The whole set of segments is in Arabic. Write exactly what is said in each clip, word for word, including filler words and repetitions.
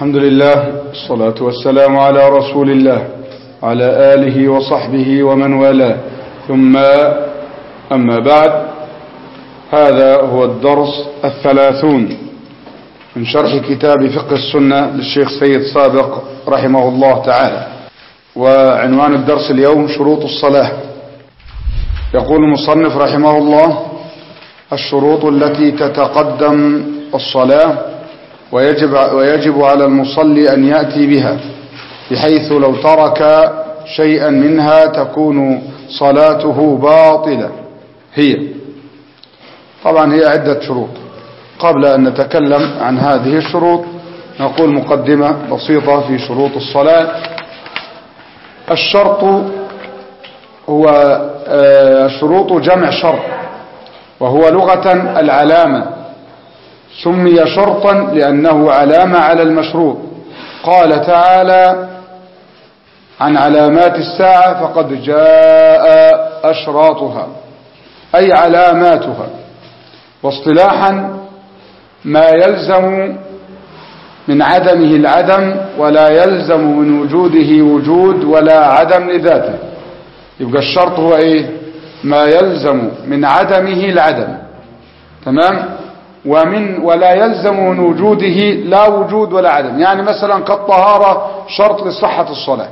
الحمد لله، الصلاة والسلام على رسول الله وعلى آله وصحبه ومن والاه، ثم أما بعد. هذا هو الدرس الثلاثون من شرح كتاب فقه السنة للشيخ سيد سابق رحمه الله تعالى، وعنوان الدرس اليوم شروط الصلاة. يقول المصنف رحمه الله: الشروط التي تتقدم الصلاة ويجب, ويجب على المصلي أن يأتي بها، بحيث لو ترك شيئا منها تكون صلاته باطلة. هي طبعا هي عدة شروط. قبل أن نتكلم عن هذه الشروط نقول مقدمة بسيطة في شروط الصلاة. الشرط هو شروط جمع شرط، وهو لغة العلامة، سمي شرطا لأنه علامة على المشروط. قال تعالى عن علامات الساعة: فقد جاء أشراطها، أي علاماتها. واصطلاحا ما يلزم من عدمه العدم، ولا يلزم من وجوده وجود ولا عدم لذاته. يبقى الشرط هو ايه؟ ما يلزم من عدمه العدم، تمام؟ ومن ولا يلزم من وجوده لا وجود ولا عدم. يعني مثلا كالطهارة شرط لصحة الصلاة،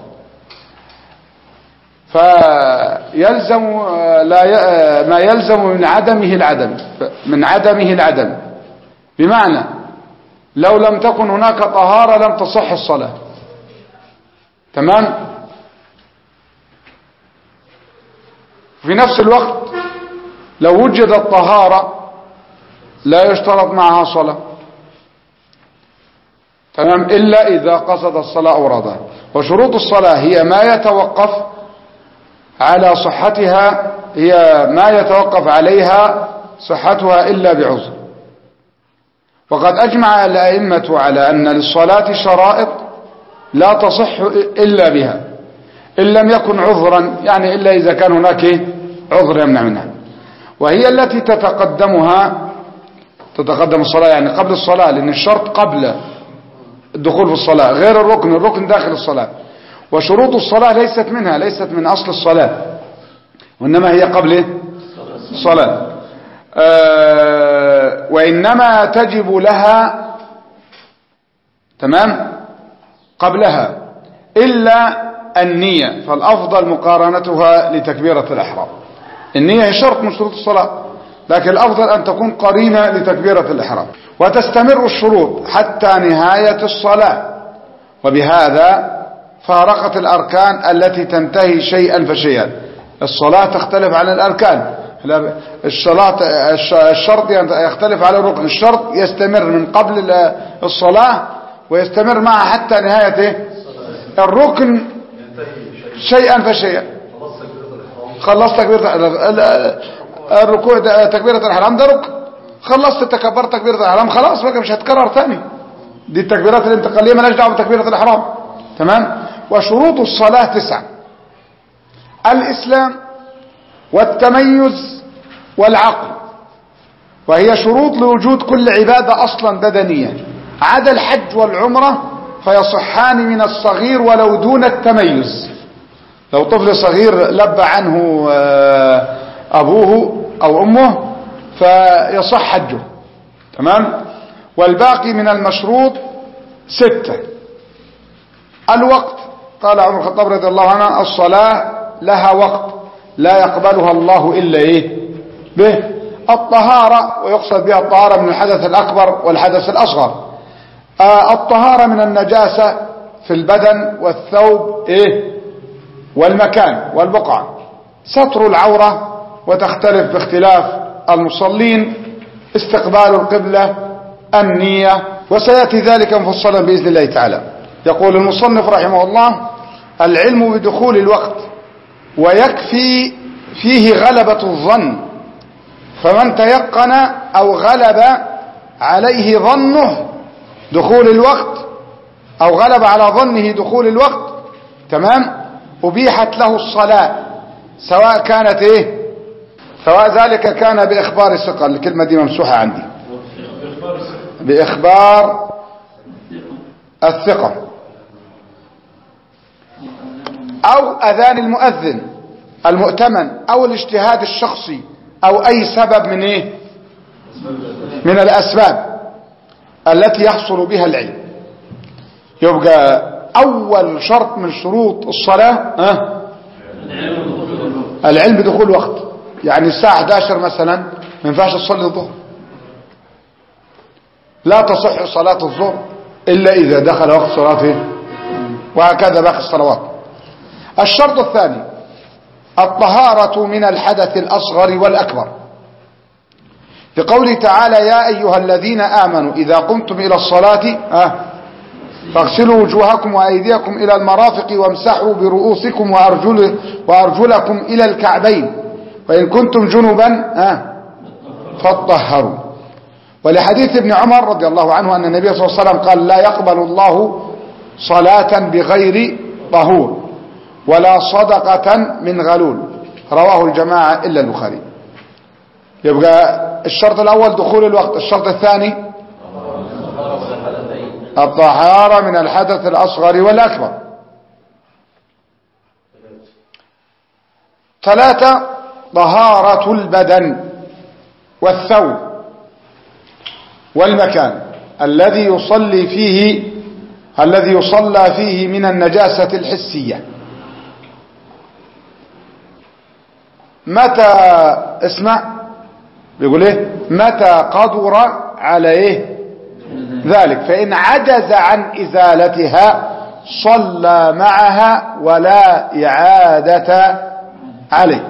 فيلزم لا ما يلزم من عدمه العدم، من عدمه العدم، بمعنى لو لم تكن هناك طهارة لم تصح الصلاة، تمام؟ في نفس الوقت لو وجدت طهارة لا يشترط معها صلاة، تمام، إلا إذا قصد الصلاة أورادها. وشروط الصلاة هي ما يتوقف على صحتها، هي ما يتوقف عليها صحتها إلا بعذر. وقد أجمع الأئمة على أن للصلاة شرائط لا تصح إلا بها، إن لم يكن عذرا، يعني إلا إذا كان هناك عذر يمنع منها. وهي التي تتقدمها تتقدم الصلاة، يعني قبل الصلاة، لأن الشرط قبل الدخول في الصلاة غير الركن، الركن داخل الصلاة. وشروط الصلاة ليست منها، ليست من أصل الصلاة، وإنما هي قبل الصلاة. أه وإنما تجب لها، تمام، قبلها، إلا النية، فالأفضل مقارنتها لتكبيرة الإحرام. النية هي شرط من شروط الصلاة، لكن الأفضل أن تكون قرينة لتكبيرة الإحرام. وتستمر الشروط حتى نهاية الصلاة، وبهذا فارقت الأركان التي تنتهي شيئا فشيئا. الصلاة تختلف عن الأركان، الصلاة الشرط يختلف على الركن. الشرط يستمر من قبل الصلاة ويستمر معها حتى نهاية الركن شيئا فشيئا. خلصت تكبيرة الركوع، تكبيرة الإحرام ده ركن، خلصت تكبر تكبيرة الإحرام، خلاص بقى مش هتكرر ثاني. دي التكبيرات الانتقالية مالهاش دعوة بتكبيرة الإحرام، تمام. وشروط الصلاة تسعة: الإسلام والتميز والعقل، وهي شروط لوجود كل عبادة أصلا بدنية عدا الحج والعمرة، فيصحان من الصغير ولو دون التميز. لو طفل صغير لب عنه أبوه أو أمه فيصح حجه، تمام. والباقي من المشروط ستة: الوقت، قال عمر الخطاب رضي الله عنه: الصلاة لها وقت لا يقبلها الله إلا إيه به. الطهارة، ويقصد بها الطهارة من الحدث الأكبر والحدث الأصغر. آه الطهارة من النجاسة في البدن والثوب إيه والمكان والبقعة. ستر العورة، وتختلف باختلاف المصلين. استقبال القبلة، النية، وسيأتي ذلك مفصلا بإذن الله تعالى. يقول المصنف رحمه الله: العلم بدخول الوقت، ويكفي فيه غلبة الظن، فمن تيقن أو غلب عليه ظنه دخول الوقت، أو غلب على ظنه دخول الوقت، تمام، أبيحت له الصلاة، سواء كانت إيه، سواء ذلك كان بإخبار الثقة. الكلمة دي ممسوحة عندي، بإخبار الثقة، أو أذان المؤذن المؤتمن، أو الاجتهاد الشخصي، أو أي سبب من إيه من الأسباب التي يحصل بها العلم. يبقى أول شرط من شروط الصلاة أه؟ العلم بدخول وقت. يعني الساعة إحدى عشرة مثلا ما ينفعش تصلي الظهر، لا تصح صلاة الظهر إلا إذا دخل وقت صلاته، وهكذا باقي الصلوات. الشرط الثاني الطهارة من الحدث الأصغر والأكبر، لقوله تعالى يا أيها الذين آمنوا إذا قمتم إلى الصلاة أه فاغسلوا وجوهكم وأيديكم إلى المرافق وامسحوا برؤوسكم وأرجل وأرجلكم إلى الكعبين وإن كنتم جنبا أه فاطهروا. ولحديث ابن عمر رضي الله عنه أن النبي صلى الله عليه وسلم قال لا يقبل الله صلاة بغير طهور ولا صدقة من غلول، رواه الجماعة إلا البخاري. يبقى الشرط الأول دخول الوقت. الشرط الثاني الطهارة من الحدث الأصغر والأكبر. ثلاثة طهارة البدن والثوب والمكان الذي يصلي فيه الذي يصلى فيه من النجاسة الحسية. متى اسمع بيقول ايه متى قدر على ايه ذلك، فإن عجز عن إزالتها صلى معها ولا إعادة عليه.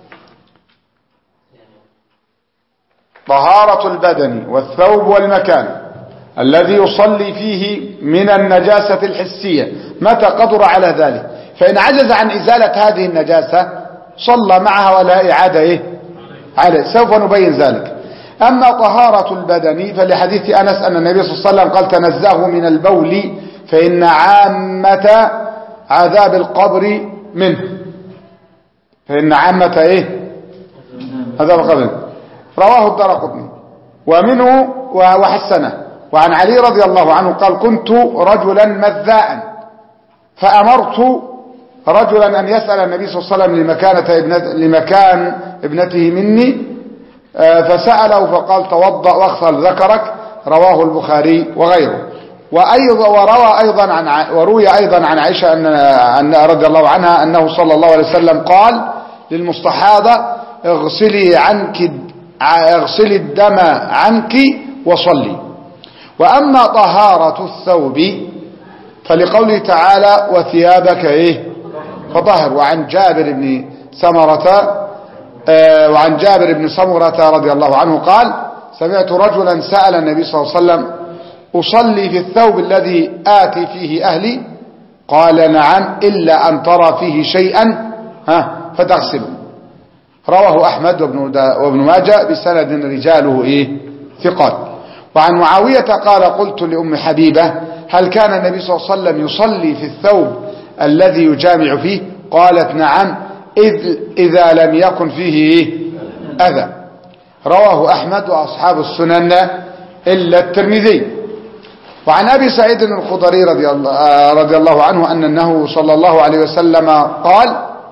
طهارة البدن والثوب والمكان الذي يصلي فيه من النجاسة الحسية، متى قدر على ذلك، فإن عجز عن إزالة هذه النجاسة صلى معها ولا إعادة إيه؟ عليه. سوف نبين ذلك. أما طهارة البدن فلحديث أنس أن النبي صلى الله عليه وسلم قال تنزهوا من البول فإن عامة عذاب القبر منه. فإن عامة إيه؟ عذاب القبر. رواه الدارقطني ومنه وحسنه. وعن علي رضي الله عنه قال كنت رجلا مذاء فأمرت رجلا أن يسأل النبي صلى الله عليه وسلم لمكانة ابنت لمكان ابنته مني، فسأله فقال توضأ واغسل ذكرك، رواه البخاري وغيره. وأيضا وروى أيضا عن وروي أيضا عن عائشة أن رضي الله عنها أنه صلى الله عليه وسلم قال للمستحاضة اغسلي عنك اغسلي الدم عنك وصلي. وأما طهارة الثوب فلقوله تعالى وثيابك ايه فطهر. وعن جابر بن سمرة آه وعن جابر بن سمرة رضي الله عنه قال سمعت رجلا سأل النبي صلى الله عليه وسلم أصلي في الثوب الذي آتي فيه أهلي؟ قال نعم إلا أن ترى فيه شيئا ها فتغسله. رواه أحمد وابن ماجه بسند رجاله إيه ثقات. وعن معاوية قال قلت لأم حبيبة هل كان النبي صلى الله عليه وسلم يصلي في الثوب الذي يجامع فيه؟ قالت نعم إذ إذا لم يكن فيه إيه أذى. رواه أحمد وأصحاب السنن إلا الترمذي. وعن أبي سعيد الخضري رضي الله, رضي الله عنه أن أنه صلى الله عليه وسلم قال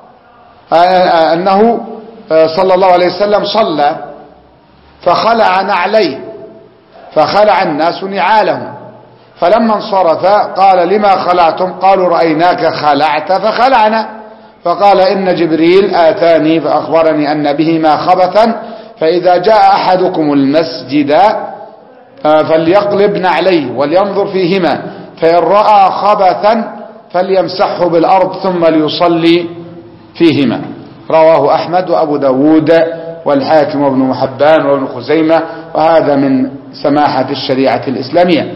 أنه صلى الله عليه وسلم صلى فخلع نعليه فخلع الناس نعالهم، فلما انصرف قال لما خلعتم؟ قالوا رأيناك خلعت فخلعنا. فقال إن جبريل آتاني فأخبرني أن بهما خبثا فإذا جاء أحدكم المسجد فليقلب نعليه ولينظر فيهما فإن رأى خبثا فليمسحه بالأرض ثم ليصلي فيهما. رواه أحمد وأبو داود والحاكم وابن حبان وابن خزيمة، وهذا من سماحة الشريعة الإسلامية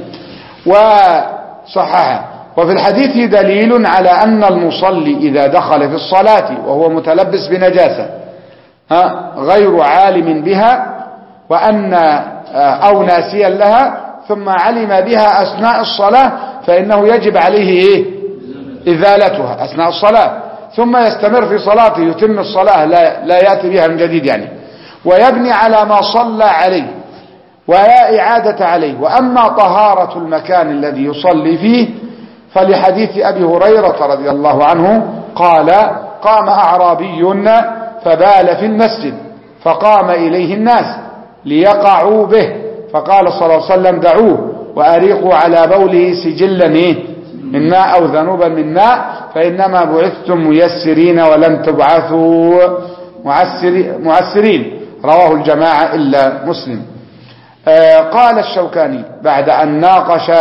وصححه. وفي الحديث دليل على أن المصلي إذا دخل في الصلاة وهو متلبس بنجاسة غير عالم بها وأن أو ناسيا لها ثم علم بها أثناء الصلاة فإنه يجب عليه إيه؟ إزالتها أثناء الصلاة، ثم يستمر في صلاته يتم الصلاة لا, لا يأتي بها من جديد يعني، ويبني على ما صلى عليه ولا إعادة عليه. وأما طهارة المكان الذي يصلي فيه فلحديث أبي هريرة رضي الله عنه قال قام أعرابي فبال في المسجد فقام إليه الناس ليقعوا به فقال صلى الله عليه وسلم دعوه وأريقوا على بوله سجلا من ماء أو ذنوبا من ماء فإنما بعثتم ميسرين ولم تبعثوا معسرين. رواه الجماعة إلا مسلم. آه قال الشوكاني بعد أن ناقش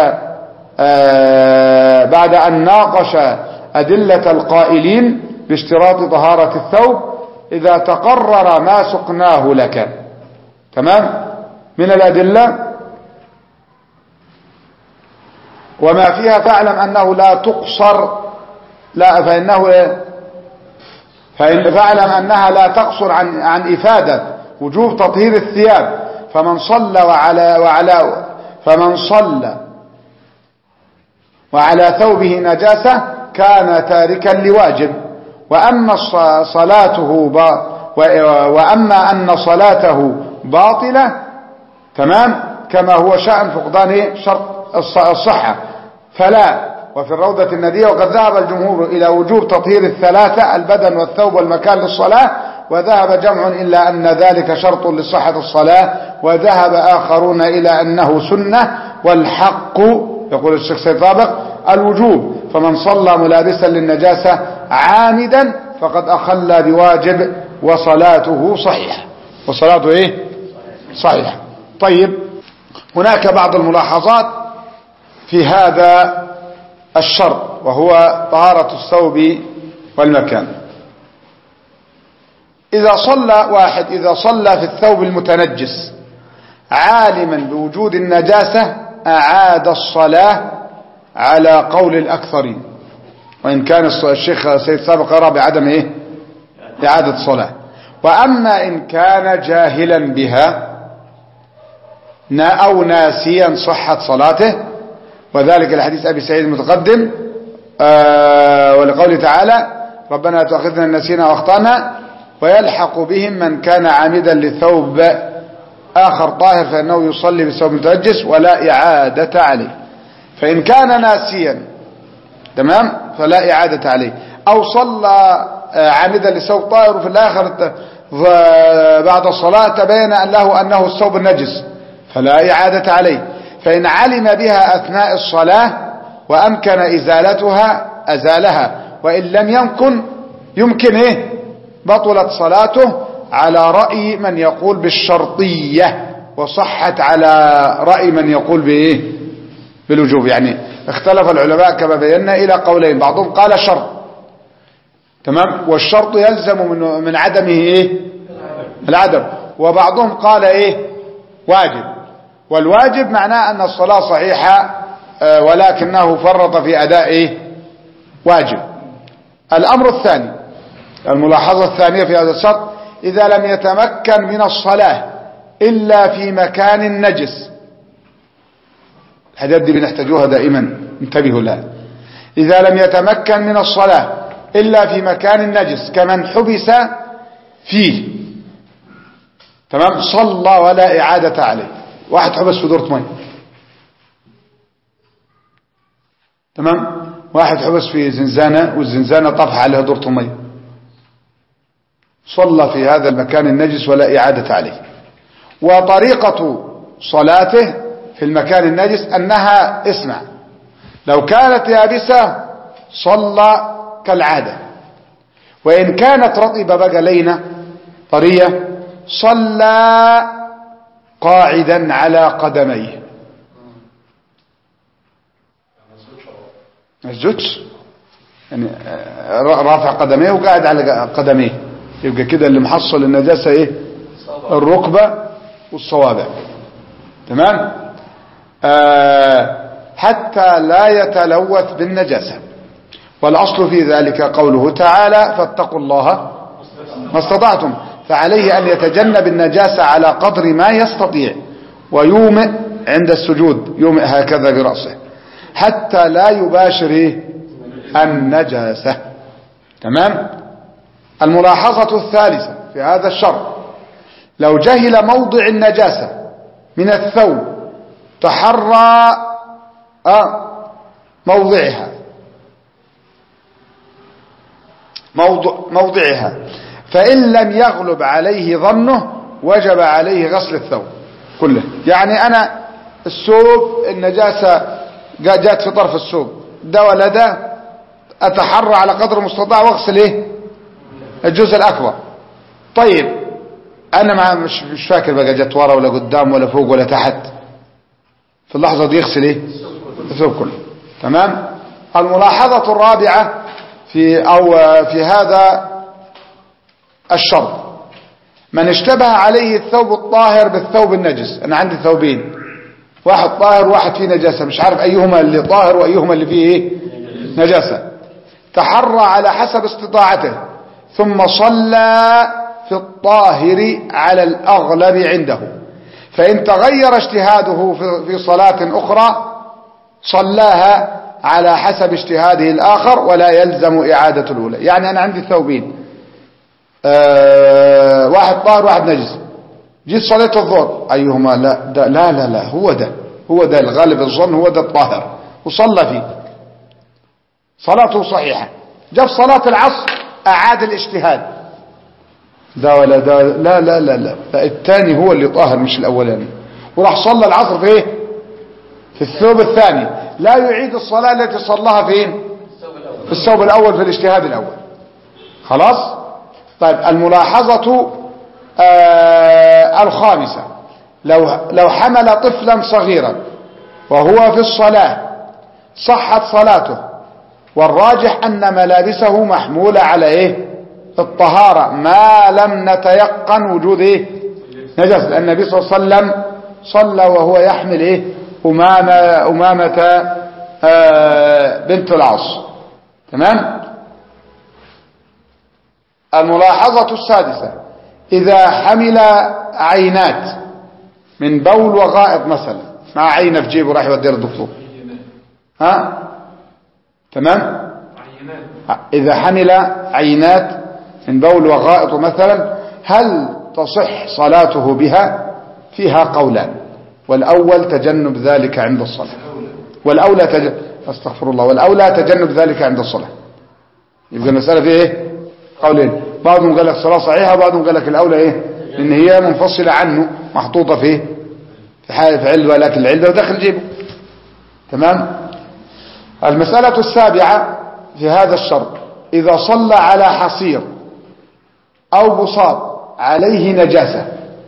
آه بعد أن ناقش أدلة القائلين باشتراط طهارة الثوب إذا تقرر ما سقناه لك. تمام. من الأدلة وما فيها فاعلم أنه لا تقصر لا فإنه فإن فاعلم أنها لا تقصر عن عن إفادة وجوب تطهير الثياب. فمن صلى وعلى وعلى فمن صلى وعلى ثوبه نجاسة كان تاركا لواجب. وأما صلاته وأما أن صلاته باطلة تمام كما هو شأن فقدان شرط الصحة فلا. وفي الروضة الندية وقد ذهب الجمهور إلى وجوب تطهير الثلاثة البدن والثوب والمكان للصلاة وذهب جمع إلا أن ذلك شرط لصحة الصلاة وذهب آخرون إلى أنه سنة والحق يقول الشيخ سيد طابق الوجوب. فمن صلى ملابسا للنجاسة عامدا فقد أخل بواجب وصلاته صحيحة وصلاته إيه صحيحة. طيب هناك بعض الملاحظات في هذا الشرط وهو طهارة الثوب والمكان. إذا صلى واحد إذا صلى في الثوب المتنجس عالما بوجود النجاسة أعاد الصلاة على قول الأكثرين وإن كان الشيخ سيد سابق يرى بعدم إيه إعادة الصلاة. وأما إن كان جاهلا بها أو ناسيا صحة صلاته وذلك الحديث أبي سعيد المتقدم آه ولقوله تعالى ربنا تأخذنا النسينا واخطأنا ويلحق بهم من كان عامدا لثوب آخر طاهر فإنه يصلي بثوب متنجس ولا إعادة عليه. فإن كان ناسيا تمام فلا إعادة عليه أو صلى عامدا لثوب طاهر وفي الآخر بعد الصلاة تبين له أنه الثوب النجس فلا إعادة عليه. فإن علم بها أثناء الصلاة وأمكن إزالتها أزالها وإن لم يمكن يمكن إيه بطلت صلاته على رأي من يقول بالشرطية وصحت على رأي من يقول بإيه بالوجوب. يعني اختلف العلماء كما بينا إلى قولين بعضهم قال شرط تمام والشرط يلزم من, من عدمه إيه العدم وبعضهم قال إيه واجب والواجب معناه أن الصلاة صحيحة ولكنه فرط في أداء إيه واجب. الأمر الثاني الملاحظة الثانية في هذا الشرط إذا لم يتمكن من الصلاة إلا في مكان نجس. الحاجات دي بنحتاجوها دائما انتبهوا لها. إذا لم يتمكن من الصلاة إلا في مكان نجس كمن حبس فيه تمام صلى ولا إعادة عليه. واحد حبس في دورة مية تمام واحد حبس في زنزانة والزنزانة طفح عليها دورة مية صلى في هذا المكان النجس ولا إعادة عليه. وطريقة صلاته في المكان النجس أنها اسمع لو كانت يابسة صلى كالعادة وإن كانت رطبة بقى لينة طرية صلى قاعدا على قدميه. ما يسجدش يعني رافع قدميه وقاعد على قدميه يبقى كده اللي محصل النجاسة ايه الركبة والصوابع تمام آه حتى لا يتلوث بالنجاسة. والأصل في ذلك قوله تعالى فاتقوا الله ما استطعتم فعليه أن يتجنب النجاسة على قدر ما يستطيع ويومئ عند السجود يومئ هكذا برأسه حتى لا يباشر النجاسة تمام. الملاحظة الثالثة في هذا الشرط لو جهل موضع النجاسة من الثوب تحرى آه موضعها موضع موضعها فإن لم يغلب عليه ظنه وجب عليه غسل الثوب كله. يعني أنا الثوب النجاسة جاءت في طرف الثوب ده ولا ده، أتحرى على قدر المستطاع واغسل إيه الجزء الأكبر. طيب أنا مع مش مش فاكر بقى جت ورا ولا قدام ولا فوق ولا تحت، في اللحظة دي يغسل إيه الثوب كله. تمام. الملاحظة الرابعة في أو في هذا الشرط من اشتبه عليه الثوب الطاهر بالثوب النجس. أنا عندي ثوبين، واحد طاهر واحد فيه نجاسة، مش عارف أيهما اللي طاهر وأيهما اللي فيه إيه نجاسة. تحرى على حسب استطاعته ثم صلى في الطاهر على الأغلب عنده، فإن تغير اجتهاده في صلاة أخرى صلاها على حسب اجتهاده الآخر ولا يلزم إعادة الأولى. يعني أنا عندي ثوبين، أه واحد طاهر واحد نجس، جيت صليت الظهر أيهما لا ده لا لا لا هو ده هو ده الغالب الظن هو ده الطاهر وصلى فيه صلاته صحيحة. جاء في صلاة العصر أعاد الاجتهاد ده ولا ده لا لا لا لا الثاني هو اللي طاهر مش الأولاني، وراح صلى العصر في ايه في الثوب الثاني، لا يعيد الصلاة التي صلاها فين في الثوب الأول في الاجتهاد الأول. خلاص. طيب الملاحظة آه الخامسة لو لو حمل طفلا صغيرا وهو في الصلاة صحت صلاته، والراجح أن ملابسه محمولة على إيه الطهارة ما لم نتيقن وجود إيه نجاسة. النبي صلى الله عليه وسلم صلى وهو يحمل إيه أمامة, أمامة آه بنت العاص. تمام. الملاحظة السادسة إذا حمل عينات من بول وغائط مثلا، مع عينة في جيبه راح يوديها للدكتور، ها تمام. إذا حمل عينات من بول وغائط مثلا هل تصح صلاته بها؟ فيها قولان، والأول تجنب ذلك عند الصلاة، والأولى تج... استغفر الله والأولى تجنب ذلك عند الصلاة. يبقى المسألة فيه ايه قولين، بعضهم قال لك الصلاة صحيحة وبعضهم قال لك الأولى ايه لأن هي منفصلة عنه محطوطة فيه في حالة في علبة، لكن العلبة داخل جيبه. تمام. المسألة السابعة في هذا الشرط إذا صلى على حصير أو بساط عليه نجاسة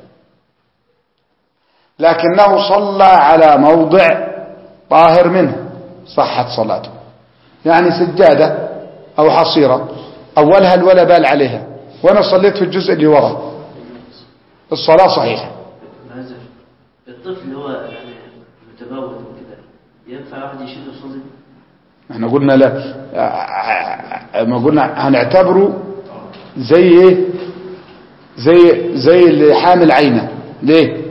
لكنه صلى على موضع طاهر منه صحت صلاته. يعني سجادة أو حصيرة أولها الولا بال عليها وأنا صليت في الجزء اللي وراء، الصلاة صحيحة. الطفل اللي هو يعني متبول وكده ينفع واحد يشيل يصلي؟ احنا قلنا لا، ما قلنا هنعتبره زي ايه زي زي اللي حامل عينه. ليه؟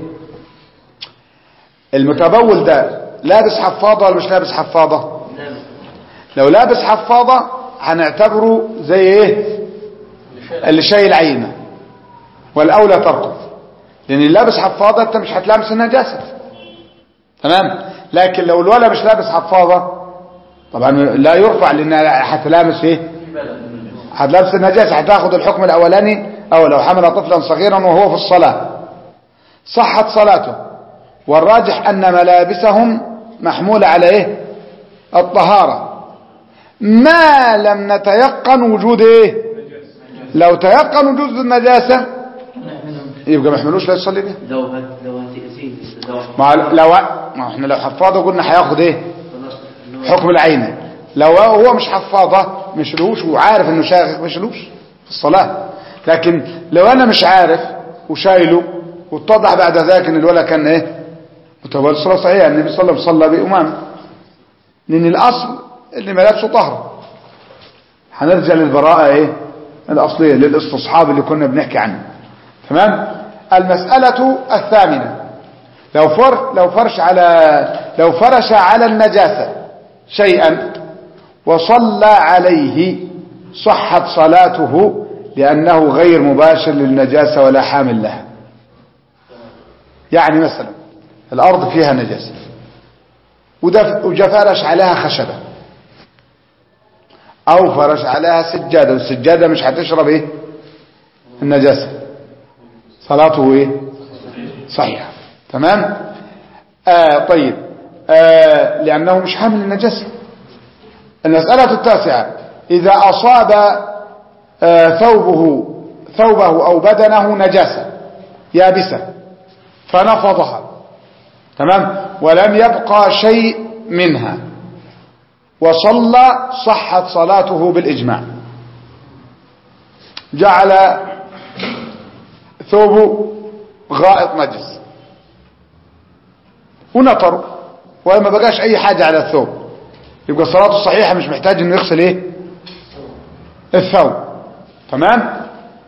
المتبول ده لابس حفاضة ولا مش لابس حفاضة؟ لو لابس حفاضة هنعتبره زي ايه اللي شايل عينه، والاولى تركه، لان اللي لابس حفاضة انت مش هتلامس النجاسة. تمام. لكن لو الولا مش لابس حفاضة طبعا لا يرفع لان هتلامس ايه هتلامس النجاسة، هتاخد الحكم الاولاني. او لو حمل طفلا صغيرا وهو في الصلاة صحت صلاته، والراجح ان ملابسهم محمولة على ايه الطهارة ما لم نتيقن وجود ايه. لو تيقن وجود النجاسة يبقى ما يحملوش لا يصلي بيه. لو لو هتأذيه ما لو ما احنا لو حفاضه قلنا هياخد ايه حكم العين. لو هو مش حفاضه مشلوش وعارف انه شاغق مشلوش في الصلاة. لكن لو انا مش عارف وشايله واتضح بعد ذلك ان الولا كان ايه متبول، الصلاة صحيحة. النبي صلى الله عليه وسلم صلى بأمامه، لان الاصل اللي ملابسه طهر. هنرجع للبراءة ايه الاصلية للاستصحاب اللي كنا بنحكي عنه. تمام. المسألة الثامنة لو فر لو فرش على لو فرش على النجاسة شيئا وصلى عليه صحت صلاته لأنه غير مباشر للنجاسة ولا حامل لها. يعني مثلا الأرض فيها نجاسة وجا فرش عليها خشبة أو فرش عليها سجادة، والسجادة مش هتشرب إيه النجاسة، صلاته إيه صحيحة. تمام. آه طيب آه لأنه مش حامل النجاسة. المسألة التاسعة: إذا أصاب آه ثوبه ثوبه أو بدنه نجاسة يابسة فنفضها، تمام، ولم يبقى شيء منها وصلى، صحت صلاته بالإجماع. جعل ثوبه غائط نجس ونطر وما بقاش أي حاجة على الثوب، يبقى صلاته صحيحة، مش محتاج انه يغسل ايه الثوب. تمام.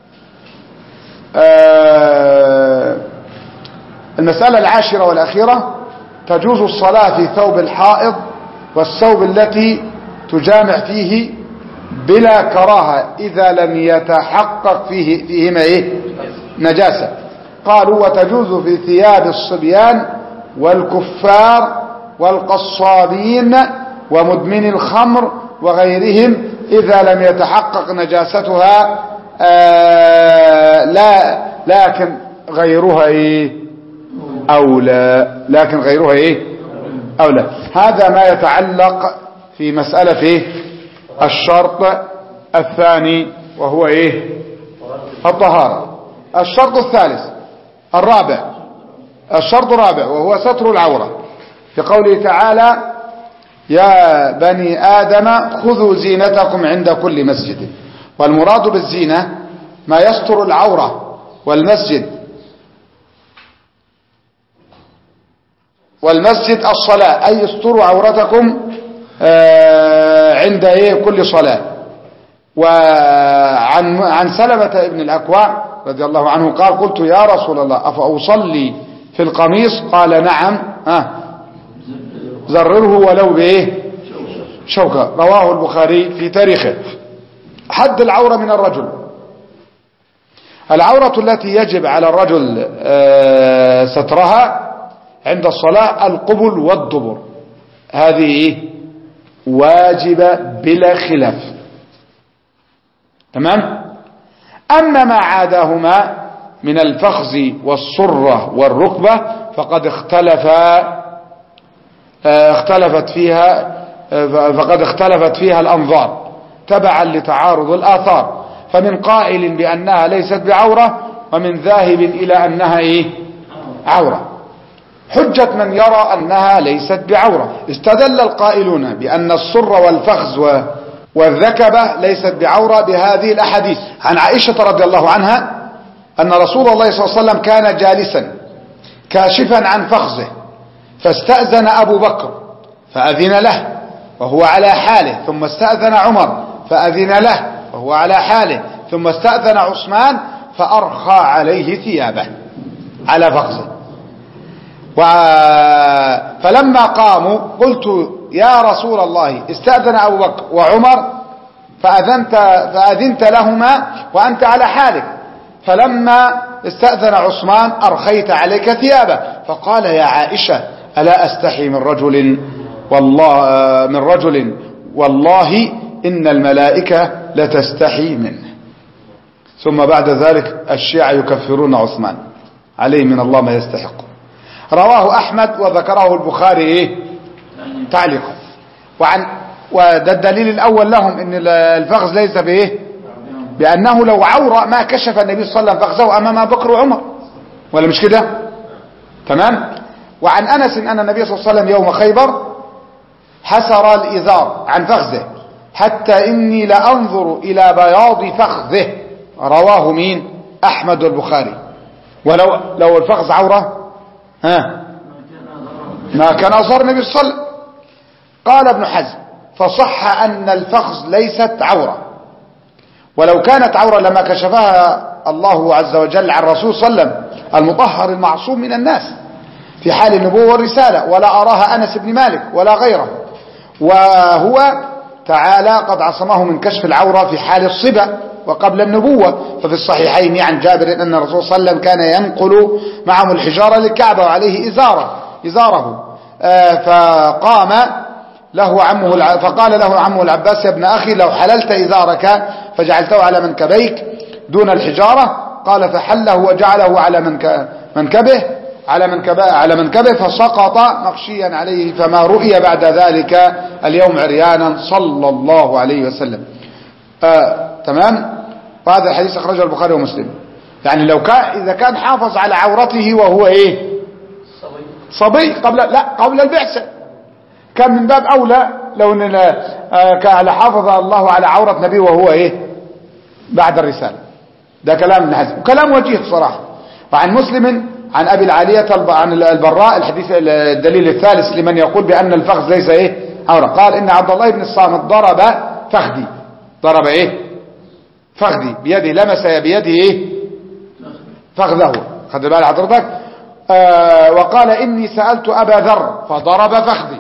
آه المسألة العاشرة والأخيرة: تجوز الصلاة في ثوب الحائض والثوب التي تجامع فيه بلا كراهة إذا لم يتحقق فيه فيهما إيه نجاسة. قالوا: وتجوز في ثياب الصبيان والكفار والقصابين ومدمن الخمر وغيرهم إذا لم يتحقق نجاستها، آه لا لكن غيرها إيه أولى، لكن غيرها إيه أولى. هذا ما يتعلق في مسألة إيه الشرط الثاني وهو إيه الطهارة. الشرط الثالث الرابع الشرط الرابع وهو ستر العورة، في قوله تعالى: يا بني آدم خذوا زينتكم عند كل مسجد. والمراد بالزينة ما يستر العورة، والمسجد والمسجد الصلاة، أي استروا عورتكم عند إيه كل صلاة. وعن عن سلمة ابن الأكوع رضي الله عنه قال: قلت يا رسول الله أفأصلي في القميص؟ قال: نعم، آه زرره ولو بإيه شوكة. رواه البخاري في تاريخه. حد العورة من الرجل: العورة التي يجب على الرجل سترها عند الصلاة القبل والدبر، هذه واجبة بلا خلاف. تمام. أما ما عاداهما من الفخذ والسرة والركبة فقد اختلف اختلفت فيها فقد اختلفت فيها الأنظار تبعا لتعارض الآثار، فمن قائل بأنها ليست بعورة، ومن ذاهب إلى أنها إيه عورة. حجة من يرى أنها ليست بعورة: استدل القائلون بأن السر والفخذ والذكبة ليست بعورة بهذه الأحاديث عن عائشة رضي الله عنها أن رسول الله صلى الله عليه وسلم كان جالسا كاشفا عن فخذه، فاستأذن أبو بكر فأذن له وهو على حاله، ثم استأذن عمر فأذن له وهو على حاله، ثم استأذن عثمان فأرخى عليه ثيابه على فخذه. فلما قاموا قلت: يا رسول الله استأذن أبو بكر وعمر فأذنت, فأذنت لهما وأنت على حالك، فلما استأذن عثمان أرخيت عليك ثيابه. فقال: يا عائشة ألا أستحي من رجل والله من رجل والله إن الملائكة لتستحي منه. ثم بعد ذلك الشيعة يكفرون عثمان عليه من الله ما يستحق. رواه أحمد وذكره البخاري إيه تعليقا. وعن وده الدليل الأول لهم إن الفخذ ليس بإيه بأنه لو عورة ما كشف النبي صلى الله عليه وسلم فخذه أمام بكر وعمر، ولا مش كده؟ تمام. وعن أنس أن النبي صلى الله عليه وسلم يوم خيبر حسر الإزار عن فخذه حتى إني لأنظر إلى بياض فخذه. رواه مين؟ أحمد والبخاري. ولو لو الفخذ عورة ها ما كان أظهر النبي صلى الله عليه وسلم. قال ابن حزم: فصح أن الفخذ ليست عورة، ولو كانت عورة لما كشفها الله عز وجل عن الرسول صلى الله عليه وسلم المطهر المعصوم من الناس في حال النبوة والرسالة، ولا أراها أنس بن مالك ولا غيره، وهو تعالى قد عصمه من كشف العورة في حال الصبا وقبل النبوة. ففي الصحيحين عن جابر أن الرسول صلى الله عليه وسلم كان ينقل معهم الحجارة للكعبة وعليه إزارة إزاره. فقام له عمه فقال له عمه العباس: يا ابن أخي لو حللت إزارك فجعلته على منكبيك دون الحجارة. قال فحله وجعله على منكبه على منكبه على منكبه فسقط مغشيا عليه، فما رؤي بعد ذلك اليوم عريانا صلى الله عليه وسلم. آه تمام. وهذا الحديث أخرجه البخاري ومسلم. يعني لو كان إذا كان حافظ على عورته وهو إيه صبي قبل لا قبل البعثة، كان من باب أولى لو أن كان حافظ الله على عورة نبيه وهو إيه بعد الرسالة. ده كلام ابن حزم وكلام وجيه صراحة. وعن مسلم عن أبي العالية عن البراء الحديث الدليل الثالث لمن يقول بأن الفخذ ليس إيه عورة. قال إن عبد الله بن الصامت ضرب فخذي ضرب إيه فخذي بيده، لمس بيده إيه فخذه. خذ بال حضرتك. آه وقال إني سألت أبا ذر فضرب فخذي.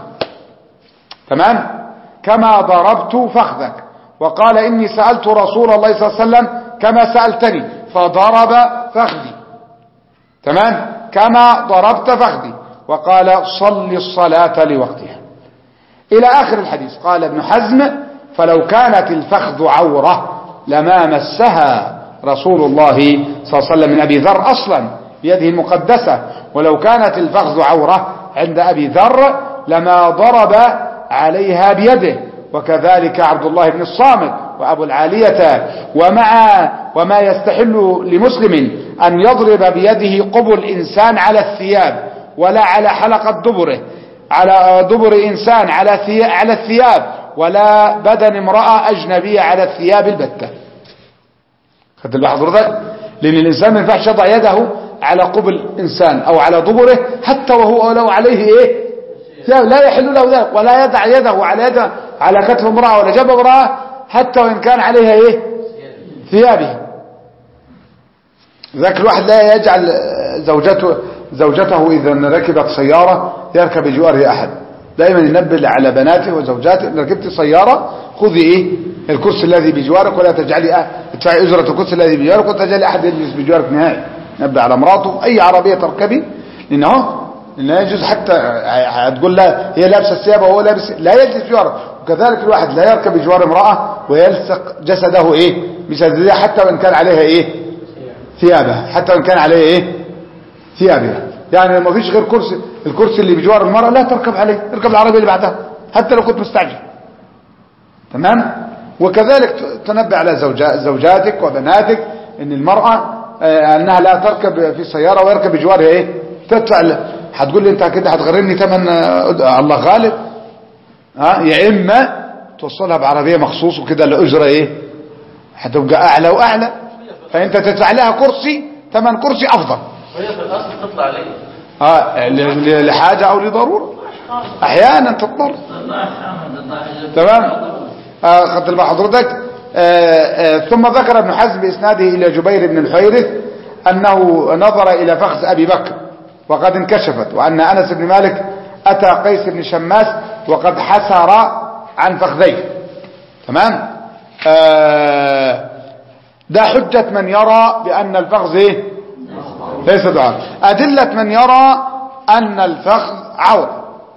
تمام. كما ضربت فخذك. وقال إني سألت رسول الله صلى الله عليه وسلم كما سألتني فضرب فخذي. تمام. كما ضربت فخذي. وقال صل الصلاة لوقتها إلى آخر الحديث. قال ابن حزم فلو كانت الفخذ عورة لما مسها رسول الله صلى الله عليه وسلم من أبي ذر أصلا بيده المقدسة، ولو كانت الفخذ عورة عند أبي ذر لما ضرب عليها بيده. وكذلك عبد الله بن الصامت وأبو العالية. ومع وما يستحل لمسلم أن يضرب بيده قبل إنسان على الثياب ولا على حلقة دبره، على دبر إنسان على على الثياب، ولا بدن امرأة أجنبية على الثياب البتة. خدت بالك حضرتك؟ لأن الإنسان ما ينفعش يضع يده على قبل إنسان أو على دبره حتى وهو لو عليه إيه لا يحل له ذلك، ولا يضع يده على يده على كتف امرأة ولا جنب امرأة حتى وإن كان عليها إيه ثيابه. ذاك الواحد لا يجعل زوجته زوجته إذا ركبت سيارة يركب بجواره أحد. دائما ينبه على بناته وزوجاته: إن ركبت سيارة خذي إيه الكرسي الذي بجوارك، ولا تجعلي ادفعي أجرة الكرسي الذي بجوارك، ولا تجعلي أحد يجلس بجوارك نهائي. نبه على مراته أي عربية تركبي، لأنه لا يجوز حتى هتقول لا هي لابسه الثياب وهو لابس، لا يجلس بجواره. وكذلك الواحد لا يركب بجوار امرأة ويلصق جسده إيه بجسدها حتى وإن كان عليها إيه ثيابها، حتى وإن كان عليها إيه ثيابها. يعني ما فيش غير كرسي، الكرسي اللي بجوار المرأة لا تركب عليه، اركب العربية اللي بعدها حتى لو كنت مستعجل. تمام. وكذلك تنبه على زوجاتك وبناتك ان المرأة انها لا تركب في سيارة ويركب بجوارها ايه تدفع. هتقول لي انت كده هتغرمني ثمن، الله غالب. ها يا اما توصلها بعربية مخصوص وكده الاجرة ايه هتبقى اعلى واعلى، فانت تدفع لها كرسي ثمن كرسي افضل. وهي في الاصل تطلع عليه اه لحاجة او لضرورة احيانا تضطر. تمام. خدت بالك حضرتك. ثم ذكر ابن حزم باسناده الى جبير بن الحيرث انه نظر الى فخذ ابي بكر وقد انكشفت، وان انس بن مالك اتى قيس بن شماس وقد حسر عن فخذيه. تمام. آه ده حجة من يرى بان الفخذ ايه ليس دعاء. ادلة من يرى ان الفخذ عورة.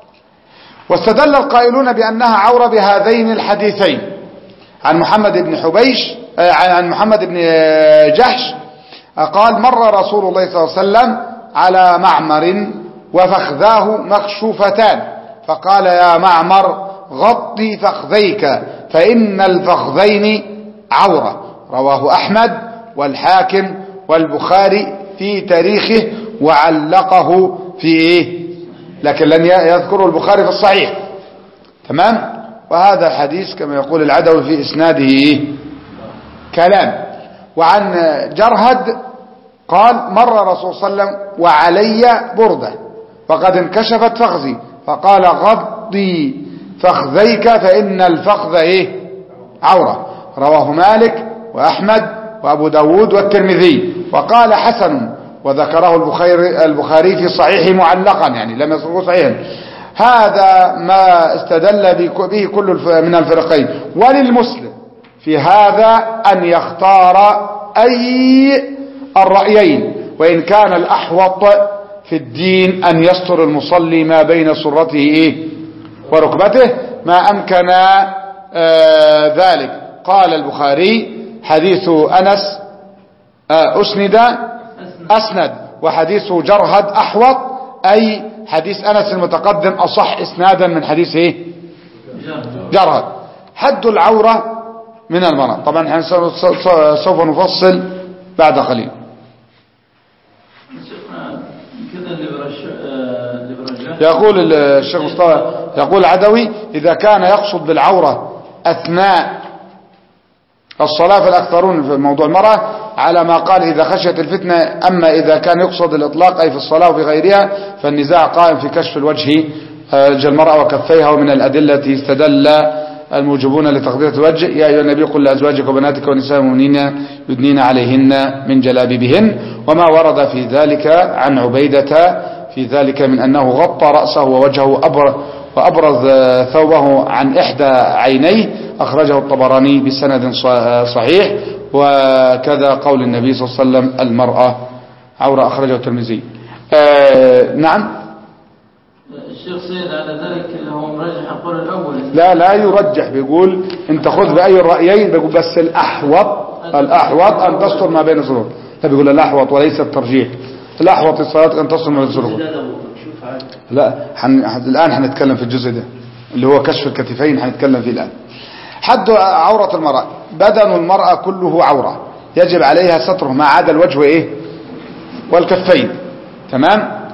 واستدل القائلون بأنها عورة بهذين الحديثين عن محمد بن حبيش عن محمد بن جحش قال: مر رسول الله صلى الله عليه وسلم على معمر وفخذاه مكشوفتان فقال: يا معمر غطي فخذيك فإن الفخذين عورة. رواه أحمد والحاكم والبخاري في تاريخه وعلقه في إيه لكن لن يذكره البخاري في الصحيح. تمام. وهذا الحديث كما يقول العدوي في إسناده كلام. وعن جرهد قال: مر رسول صلى الله عليه وسلم وعلي بردة وقد انكشفت فخذي فقال: غضي فخذيك فإن الفخذ إيه عورة. رواه مالك وأحمد وأبو داود والترمذي وقال: حسن. وذكره البخاري البخاري في صحيحه معلقا، يعني لم يذكره صحيحا. هذا ما استدل به كل من الفريقين. وللمسلم في هذا أن يختار أي الرأيين، وإن كان الأحوط في الدين أن يستر المصلي ما بين سرته إيه وركبته ما أمكن آه ذلك. قال البخاري حديث أنس آه أسند أسند وحديث جرهد أحوط، أي حديث أنس المتقدم أصح إسنادا من حديث إيه جرهد. حد العورة من المرأة، طبعا سوف نفصل بعد قليل. يقول الشيخ مصطفى يقول عدوي إذا كان يقصد بالعورة أثناء الصلاة فالأكثرون في موضوع المرأة على ما قال إذا خشيت الفتنة، أما إذا كان يقصد الإطلاق أي في الصلاة وفي غيرها فالنزاع قائم في كشف الوجه المرأة وكفيها. ومن الأدلة التي استدل الموجبون لتقدير الوجه يا أيها النبي قل لأزواجك وبناتك ونساء المؤمنين يدنين عليهن من جلابيبهن، وما ورد في ذلك عن عبيدة في ذلك من أنه غطى رأسه ووجهه وأبرز ثوبه عن إحدى عينيه، أخرجه الطبراني بسند صحيح. وكذا قول النبي صلى الله عليه وسلم المرأة عورة، أخرجه الترمذي. آه نعم الشيخ سيد على ذلك اللي هو مرجح القول الأول. لا لا يرجح، بيقول انت خذ بأي الرأيين، بيقول بس الأحوط الأحوط أن تستر ما بين الصدور. بيقول الأحوط وليس الترجيح، الأحوط الصلاة أن تصل من الصدور. لا حن... الآن حنتكلم في الجزء ده اللي هو كشف الكتفين، حنتكلم فيه الآن. حد عورة المرأة، بدن المرأة كله عورة يجب عليها ستره ما عدا الوجه إيه والكفين. تمام.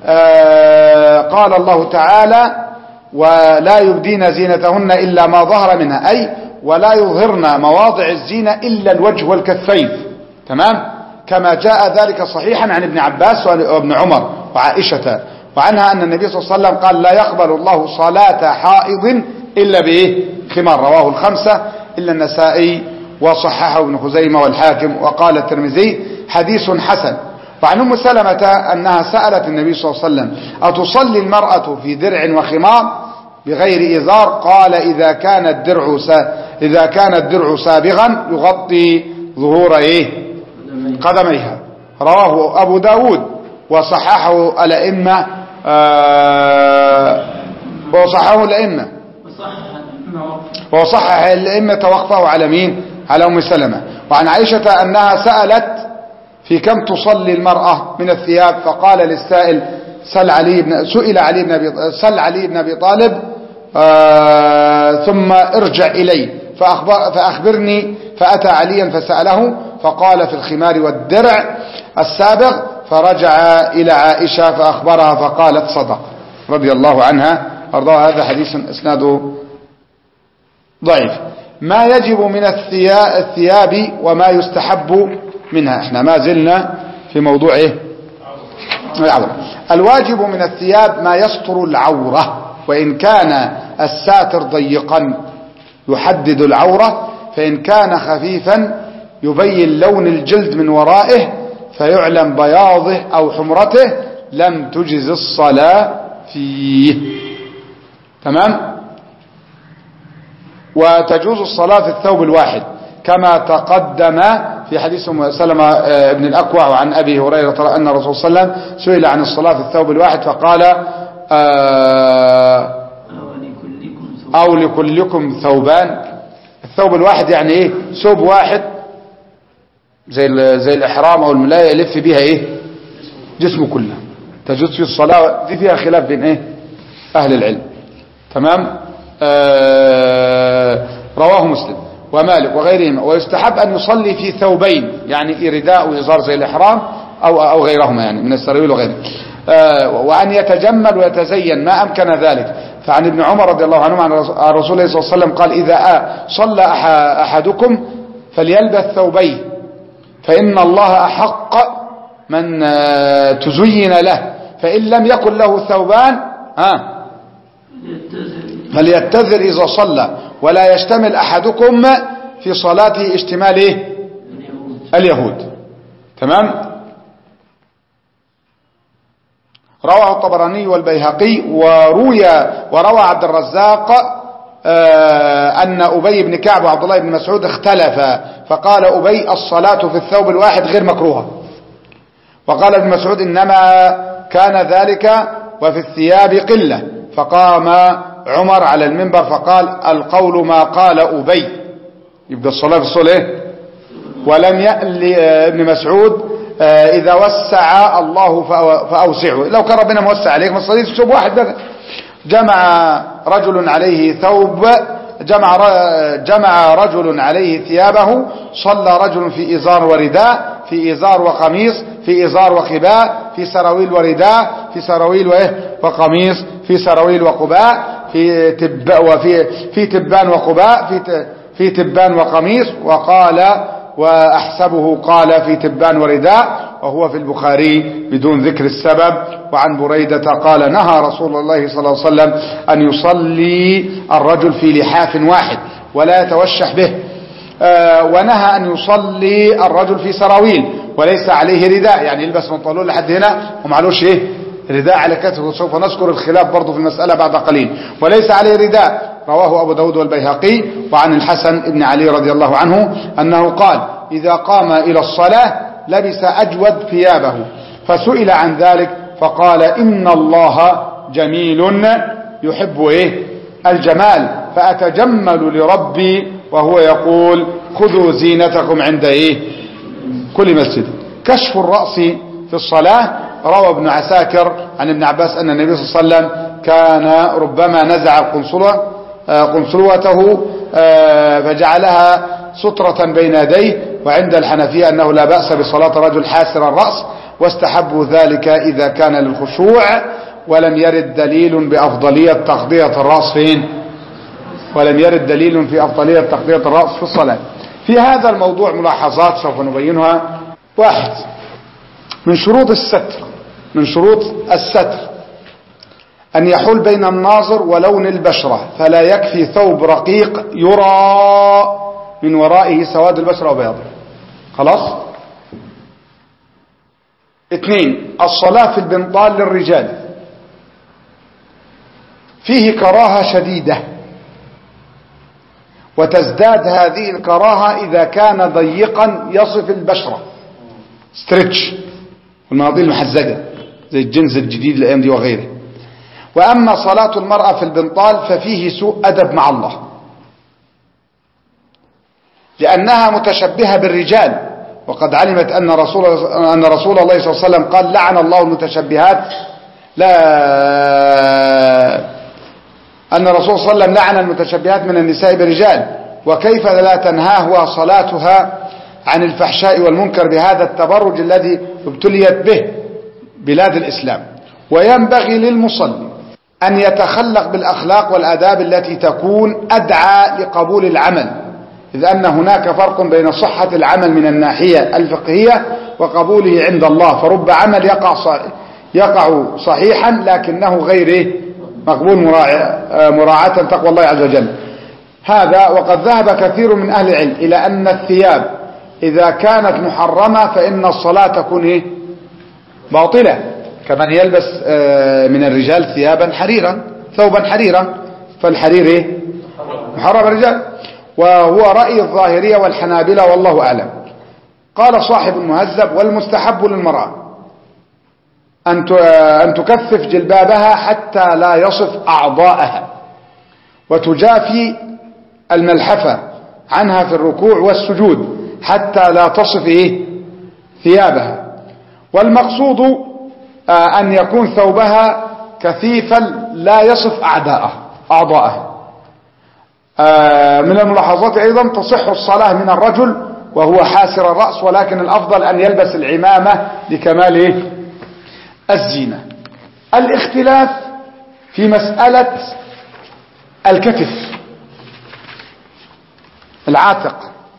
آه قال الله تعالى ولا يبدين زينتهن إلا ما ظهر منها، أي ولا يظهرن مواضع الزينة إلا الوجه والكفين. تمام. كما جاء ذلك صحيحا عن ابن عباس وابن عمر وعائشة وعنها أن النبي صلى الله عليه وسلم قال لا يقبل الله صلاة حائض إلا بإيه خمار، رواه الخمسة إلا النسائي وصححه ابن خزيمة والحاكم. وقال الترمذي حديث حسن. وعن أم سلمة أنها سألت النبي صلى الله عليه وسلم أتصلي المرأة في درع وخمار بغير إزار؟ قال إذا كان الدرع إذا كان الدرع سابغا يغطي ظهور إيه قدميها، رواه أبو داود وصححه الأئمة آه وصححه الأئمة وصحح الأئمة وقفه على مين؟ على أم سلمة. وعن عائشة أنها سألت في كم تصلي المرأة من الثياب؟ فقال للسائل سل علي بن سئل علي بن أبي سل علي بن أبي طالب آه ثم ارجع إلي فأخبر فأخبرني. فأتى عليا فسأله فقال في الخمار والدرع السابق، فرجع إلى عائشة فأخبرها فقالت صدق رضي الله عنها أرضاها. هذا حديث إسناده ضعيف. ما يجب من الثياب وما يستحب منها، احنا ما زلنا في موضوع ايه العورة. الواجب من الثياب ما يستر العورة، وإن كان الساتر ضيقا يحدد العورة، فإن كان خفيفا يبين لون الجلد من ورائه فيعلم بياضه أو حمرته لم تجز الصلاة فيه. تمام. وتجوز الصلاة في الثوب الواحد كما تقدم في حديث أم سلمة ابن الأكوع وعن أبي هريرة أن الرسول صلى الله عليه وسلم سئل عن الصلاة في الثوب الواحد فقال أو لكلكم ثوبان. الثوب الواحد يعني إيه؟ ثوب واحد زي زي الإحرام أو الملاية يلف بيها إيه جسمه كله، تجوز في الصلاة. دي فيها خلاف بين إيه أهل العلم. تمام. آه رواه مسلم ومالك وغيرهما. ويستحب أن يصلي في ثوبين، يعني رداء وإزار زي الإحرام أو أو غيرهما يعني من السراويل وغيره. آه وأن يتجمل ويتزين ما أمكن ذلك. فعن ابن عمر رضي الله عنه عن رسول الله صلى الله عليه وسلم قال إذا صلى أحدكم فليلبس ثوبين فإن الله أحق من تزين له، فإن لم يكن له ثوبان ها فليتذر إذا صلى، ولا يشتمل أحدكم في صلاته اشتمال إيه؟ اليهود. تمام. رواه الطبراني والبيهقي وروي وروى عبد الرزاق أن أبي بن كعب وعبد الله بن مسعود اختلفا، فقال أبي الصلاة في الثوب الواحد غير مكروهة، وقال ابن مسعود إنما كان ذلك وفي الثياب قلة. فقام عمر على المنبر فقال القول ما قال أبي، يبقى الصلاة في الصلاة. ولم يأل ابن مسعود إذا وسع الله فأوسعه، لو كان ربنا موسع عليك ما تصليش ثوب واحد بقى. جمع رجل عليه ثوب جمع جمع رجل عليه ثيابه، صلى رجل في إزار ورداء، في إزار وقميص، في إزار وقباء، في سراويل ورداء، في سراويل وقميص، في سراويل وقباء، في تب وفي في تبان وقباء، في في تبان وقميص. وقال وأحسبه قال في تبان ورداء، وهو في البخاري بدون ذكر السبب. وعن بريدة قال نهى رسول الله صلى الله عليه وسلم أن يصلي الرجل في لحاف واحد ولا يتوشح به، آه ونهى أن يصلي الرجل في سراويل وليس عليه رداء، يعني يلبس بنطلون لحد هنا ومعلوش ايه رداء على كتفه. سوف نذكر الخلاف برضه في المسألة بعد قليل. وليس عليه رداء، رواه أبو داود والبيهقي. وعن الحسن بن علي رضي الله عنه أنه قال إذا قام إلى الصلاة لبس أجود ثيابه، فسئل عن ذلك فقال إن الله جميل يحب إيه الجمال، فأتجمل لربي وهو يقول خذوا زينتكم عند إيه كل مسجد. كشف الرأس في الصلاة، روى ابن عساكر عن ابن عباس أن النبي صلى الله عليه وسلم كان ربما نزع القنصلة قنصلوته فجعلها سترة بين يديه. وعند الحنفية أنه لا بأس بصلاة رجل حاسر الرأس، واستحبوا ذلك إذا كان للخشوع، ولم يرد دليل بأفضلية تغطية الرأس فين ولم يرد دليل في أفضلية تغطية الرأس في الصلاة. في هذا الموضوع ملاحظات سوف نبينها. واحد، من شروط الستر من شروط الستر أن يحول بين الناظر ولون البشرة، فلا يكفي ثوب رقيق يرى من ورائه سواد البشرة وبياضه. خلاص. اثنين، الصلاة في البنطال للرجال فيه كراهة شديدة، وتزداد هذه الكراهة إذا كان ضيقا يصف البشرة، ستريتش والمناطيل المحزجة زي الجنس الجديد الأيام دي وغيره. وأما صلاة المرأة في البنطال ففيه سوء أدب مع الله، لأنها متشبهة بالرجال، وقد علمت أن رسول أن رسول الله صلى الله عليه وسلم قال لعن الله المتشبهات، لا أن الرسول صلى الله عليه وسلم لعن المتشبهات من النساء بالرجال، وكيف لا تنهاه صلاتها عن الفحشاء والمنكر بهذا التبرج الذي ابتليت به بلاد الإسلام. وينبغي للمصلي أن يتخلق بالأخلاق والآداب التي تكون أدعى لقبول العمل، إذ أن هناك فرق بين صحة العمل من الناحية الفقهية وقبوله عند الله، فرب عمل يقع يقع صحيحا لكنه غير مقبول مراعاة تقوى الله عز وجل. هذا وقد ذهب كثير من أهل العلم إلى أن الثياب إذا كانت محرمة فإن الصلاة تكون إيه؟ باطلة، كمن يلبس من الرجال ثيابا حريرا ثوبا حريرا، فالحرير إيه؟ محرم الرجال، وهو رأي الظاهرية والحنابلة والله أعلم. قال صاحب المهذب والمستحب للمرأة أن تكثف جلبابها حتى لا يصف أعضاءها، وتجافي الملحفة عنها في الركوع والسجود حتى لا تصف إيه؟ ثيابها. والمقصود أن يكون ثوبها كثيفا لا يصف أعضاءها. من الملاحظات أيضا تصح الصلاة من الرجل وهو حاسر الرأس، ولكن الأفضل أن يلبس العمامة لكمال الزينة. الاختلاف في مسألة الكتف العاتق،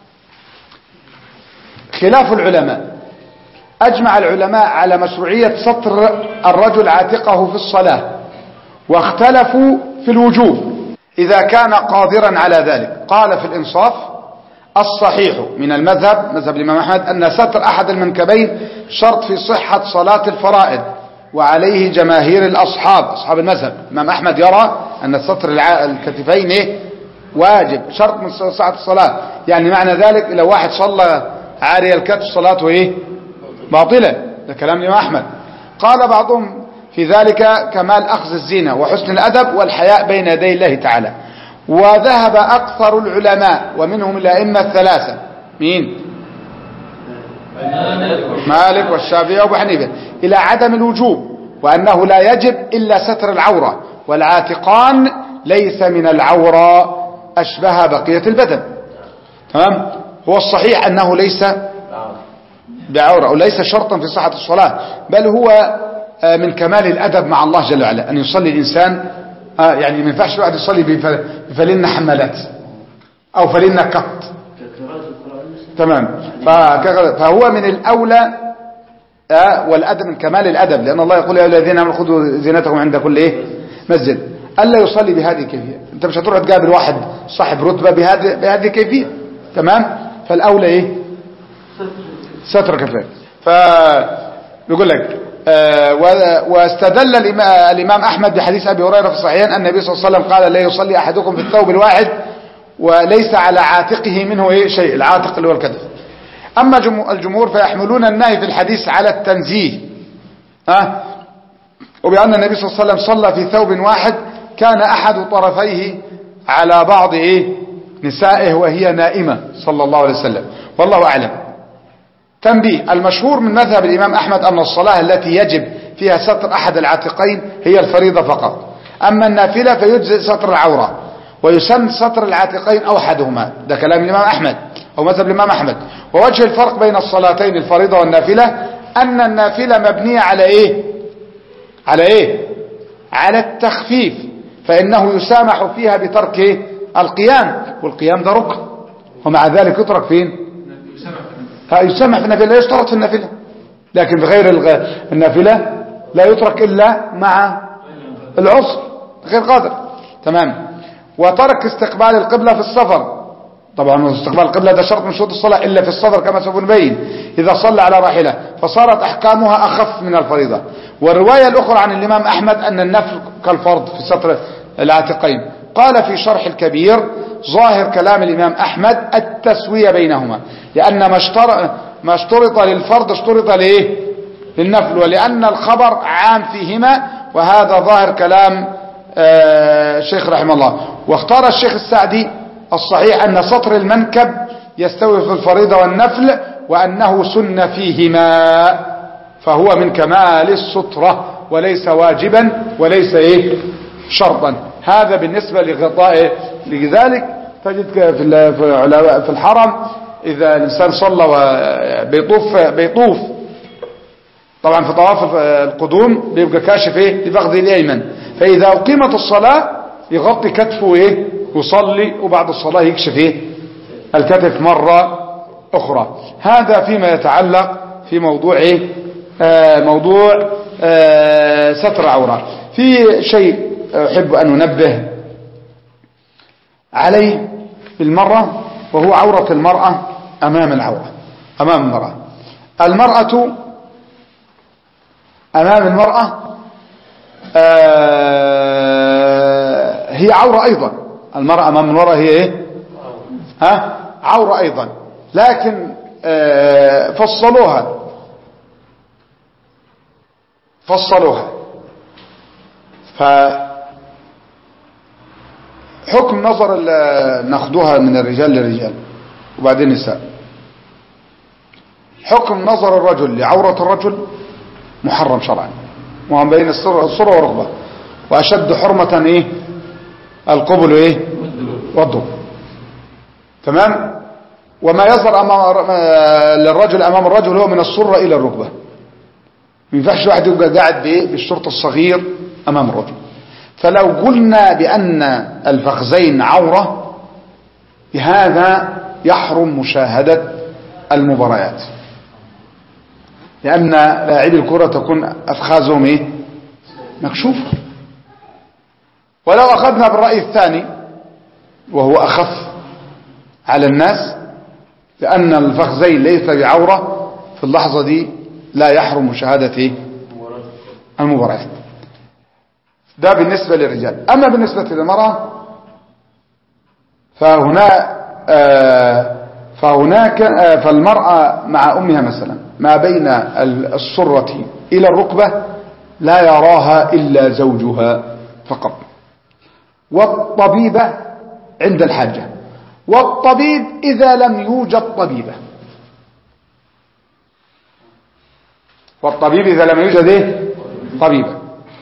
خلاف العلماء. أجمع العلماء على مشروعية سطر الرجل عاتقه في الصلاة، واختلفوا في الوجوب إذا كان قادرا على ذلك. قال في الإنصاف الصحيح من المذهب مذهب الإمام أحمد أن ستر أحد المنكبين شرط في صحة صلاة الفرائض، وعليه جماهير الأصحاب أصحاب المذهب. الإمام أحمد يرى أن ستر الكتفين إيه؟ واجب، شرط من صحة الصلاة. يعني معنى ذلك لو واحد صلى عاري الكتف صلاته إيه؟ باطلة، ده كلام الإمام أحمد. قال بعضهم في ذلك كمال أخذ الزينة وحسن الأدب والحياء بين يدي الله تعالى. وذهب أكثر العلماء ومنهم الأئمة الثلاثة، مين؟ مالك والشافعي وابو حنيفة، إلى عدم الوجوب، وأنه لا يجب إلا ستر العورة، والعاتقان ليس من العورة، أشبه بقية البدن. تمام. هو الصحيح أنه ليس بعورة وليس شرطا في صحة الصلاة، بل هو من كمال الأدب مع الله جل وعلا أن يصلي الإنسان، يعني ما ينفعش الواحد يصلي بفلنا حمالات أو فلنا كت. تمام. فهو من الأولى والأدب، من كمال الأدب، لأن الله يقول يا الذين آمنوا خذوا زينتكم عند كل إيه مسجد، ألا يصلي بهذه الكيفية. أنت مش هتروح تقابل واحد صاحب رتبة بهذه بهذه الكيفية. تمام. فالأولى إيه ستر كفاية. فبيقول لك آه واستدل الإمام أحمد بحديث أبي هريرة في الصحيحين أن النبي صلى الله عليه وسلم قال لا يصلي أحدكم في الثوب الواحد وليس على عاتقه منه إيه شيء، العاتق اللي هو الكتف. أما الجمهور فيحملون النهي في الحديث على التنزيه، ها، وبأن النبي صلى الله عليه وسلم صلى في ثوب واحد كان أحد طرفيه على بعض إيه نسائه وهي نائمة صلى الله عليه وسلم، والله أعلم. تنبيه: المشهور من مذهب الإمام أحمد أن الصلاة التي يجب فيها ستر أحد العاتقين هي الفريضة فقط، أما النافلة فيجزئ ستر العورة، ويسن ستر العاتقين أو أحدهما. ده كلام الإمام أحمد أو مذهب الإمام أحمد. ووجه الفرق بين الصلاتين الفريضة والنافلة أن النافلة مبنية على إيه على إيه على التخفيف، فإنه يسامح فيها بترك إيه؟ القيام، والقيام ده ركن، ومع ذلك يترك فين؟ يسامح في النافلة، لا يشترط في النافلة، لكن في غير النافلة لا يترك إلا مع العسر غير قادر. تمام. وترك استقبال القبلة في السفر، طبعا استقبال القبلة ده شرط من شروط الصلاة إلا في السفر كما سوف نبين، إذا صلى على راحلة، فصارت أحكامها أخف من الفريضة. والرواية الأخرى عن الإمام أحمد أن النفل كالفرض في ستر العاتقين. قال في شرح الكبير: ظاهر كلام الإمام أحمد التسوية بينهما، لأن ما اشترط ما اشترط للفرض اشترط لإيه للنفل، ولأن الخبر عام فيهما، وهذا ظاهر كلام الشيخ رحمه الله. واختار الشيخ السعدي الصحيح أن سطر المنكب يستوي في الفريضة والنفل، وأنه سن فيهما، فهو من كمال السترة وليس واجبا وليس إيه شرطا. هذا بالنسبة لغطاء. لذلك تجد في الحرم إذا الإنسان صلى وبيطوف بيطوف طبعا في طواف القدوم بيبقى كاشف إيه لفخذه الأيمن، فإذا أقيمت الصلاة يغطي كتفه إيه ويصلي، وبعد الصلاة يكشف إيه الكتف مرة أخرى. هذا فيما يتعلق في موضوع إيه آه موضوع آه ستر عورة. في شيء أحب أن أنبه عليه بالمرة، وهو عورة المرأة أمام العورة أمام المرأة. المرأة أمام المرأة آه هي عورة أيضا. المرأة أمام المرأة هي إيه ها عورة أيضا، لكن آه فصلوها فصلوها فحكم نظر ناخدوها من الرجال للرجال وبعدين النساء. حكم نظر الرجل لعورة الرجل محرم شرعا، وهم بين الصورة والرغبة، وأشد حرمة إيه القبل إيه والضم. تمام. وما يظهر أمام للرجل أمام الرجل هو من الصرة إلى الركبة. ما ينفعش واحد يبقى قاعد بإيه بالشرط الصغير أمام الرجل. فلو قلنا بأن الفخذين عورة بهذا يحرم مشاهدة المباريات، لأن لاعبي الكرة تكون أفخاذهم إيه مكشوفة. ولو أخذنا بالرأي الثاني وهو أخف على الناس، لأن الفخذين ليس بعورة، في اللحظة دي لا يحرم مشاهدة إيه المباريات. ده بالنسبة للرجال. أما بالنسبة للمرأة فهنا آه فهناك فالمرأة مع أمها مثلا ما بين السرة إلى الركبة لا يراها إلا زوجها فقط. والطبيبة عند الحاجة، والطبيب إذا لم يوجد طبيبة، والطبيب إذا لم يوجد إيه؟ طبيبة.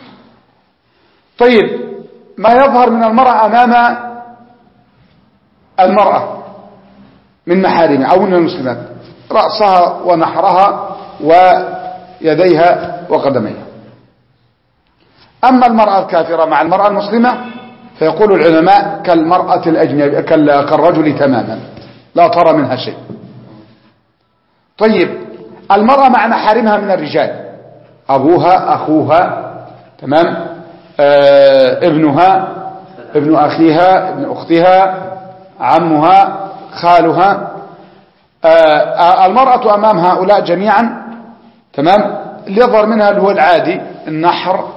طيب ما يظهر من المرأة أمام المرأة من محارمها أو من المسلمات، رأسها ونحرها ويديها وقدميها. أما المرأة الكافرة مع المرأة المسلمة فيقول العلماء كالمرأة الأجنبية كالرجل تماما لا ترى منها شيء. طيب المرأة مع محارمها من الرجال، أبوها أخوها تمام، آه ابنها ابن أخيها ابن أختها عمها خالها، آه المرأة أمام هؤلاء جميعا تمام. اللي يظهر منها اللي هو العادي النحر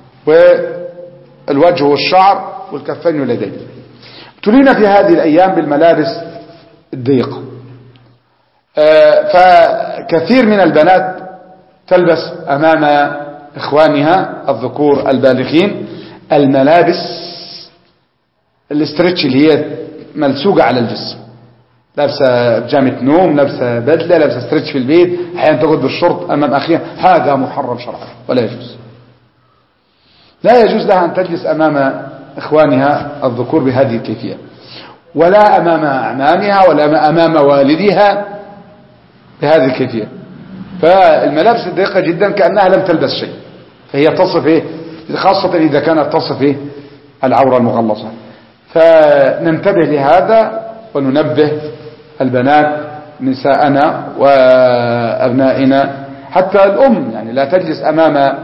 والوجه والشعر والكفين واليدين. ابتلينا في هذه الأيام بالملابس الضيقة، آه فكثير من البنات تلبس أمام إخوانها الذكور البالغين الملابس الاسترتش اللي هي ملسوقة على الجسم، لابسة بجامة نوم، لابسة بدلة، لابسة استرتش في البيت، أحيانا تقعد بالشرط أمام أخيها. هذا محرم شرعا ولا يجوز. لا يجوز لها أن تجلس أمام إخوانها الذكور بهذه الكيفية، ولا أمام أعمامها ولا أمام والدها بهذه الكيفية. فالملابس الضيقة جدا كأنها لم تلبس شيء، فهي تصف إيه؟ خاصة إذا كانت تصف إيه؟ العورة المغلظة. فننتبه لهذا وننبه البنات نساءنا وأبنائنا، حتى الأم يعني لا تجلس أمام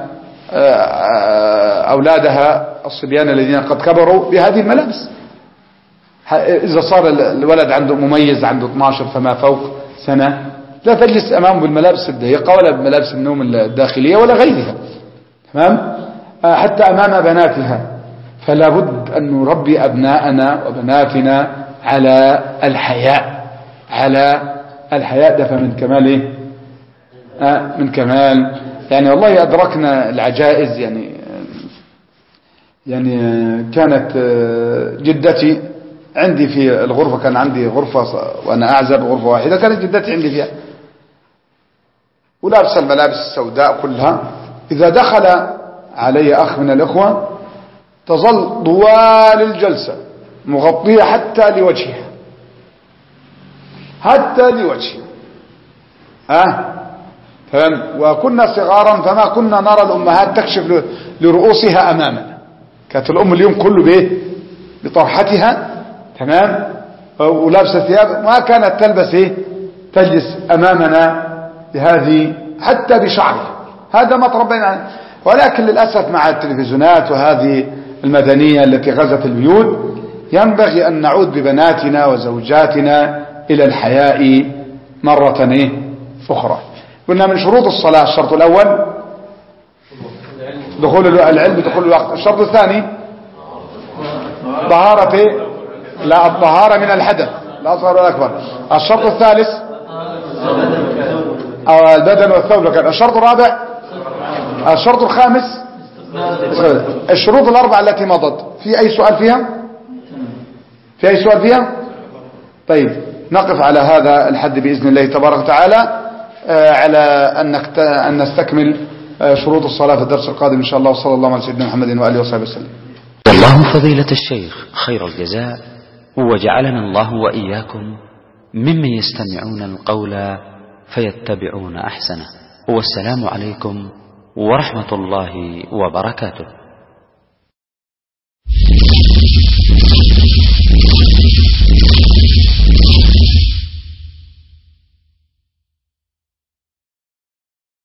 أولادها الصبيان الذين قد كبروا بهذه الملابس. إذا صار الولد عنده مميز عنده اثناشر فما فوق سنة لا تجلس أمامه بالملابس الضيقة ولا بملابس النوم الداخلية ولا غيرها تمام، حتى أمام بناتها. فلا بد أن نربي أبناءنا وبناتنا على الحياء، على الحياء. ده فمن كمال إيه؟ آه من كمال يعني والله أدركنا العجائز. يعني يعني كانت جدتي عندي في الغرفة، كان عندي غرفة وأنا أعزب غرفة واحدة، كانت جدتي عندي فيها ولابسة الملابس السوداء كلها. إذا دخل علي أخ من الإخوة تظل طوال الجلسة مغطية حتى لوجهها، حتى لوجهها أه؟ فهم؟ وكنا صغارا فما كنا نرى الأمهات تكشف لرؤوسها أمامنا، كانت الأم اليوم كله بإيه؟ بطرحتها تمام، ولابسة ثياب، ما كانت تلبس إيه؟ تجلس أمامنا بهذه حتى بشعرها. هذا ما تربينا عنه. ولكن للأسف مع التلفزيونات وهذه المدنية التي غزت البيوت ينبغي أن نعود ببناتنا وزوجاتنا إلى الحياء مرة إيه؟ أخرى. قلنا من شروط الصلاة الشرط الأول دخول العلم دخول الوقت. الشرط الثاني طهارة إيه؟ لا الطهارة من الحدث لا أصغر ولا أكبر. الشرط الثالث أو البدن والثوب كان. الشرط الرابع الشرط الخامس الشروط الأربعة التي مضت. في أي سؤال فيها؟ في أي سؤال فيها؟ طيب نقف على هذا الحد بإذن الله تبارك وتعالى، على أن نستكمل شروط الصلاة في الدرس القادم إن شاء الله. وصلى الله على سيدنا محمد وآله وصحبه وسلم. الله فضيلة الشيخ خير الجزاء، وجعلنا الله وإياكم ممن يستمعون القول فيتبعون أحسنه. والسلام عليكم ورحمة الله وبركاته.